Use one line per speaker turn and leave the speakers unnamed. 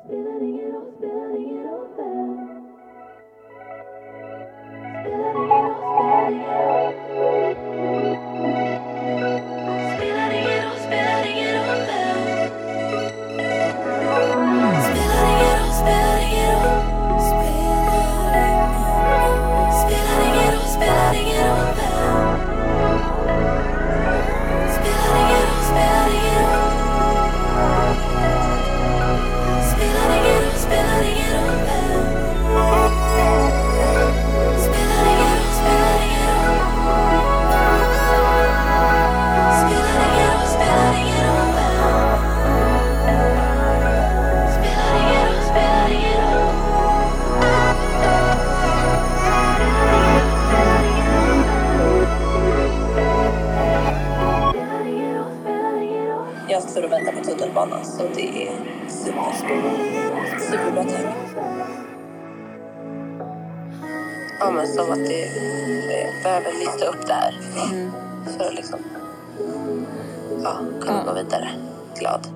Jag står och väntar på tunnelbanan, så det är superbra timing. Ja, men som att det behöver lista upp det här för att liksom kunna gå vidare glad.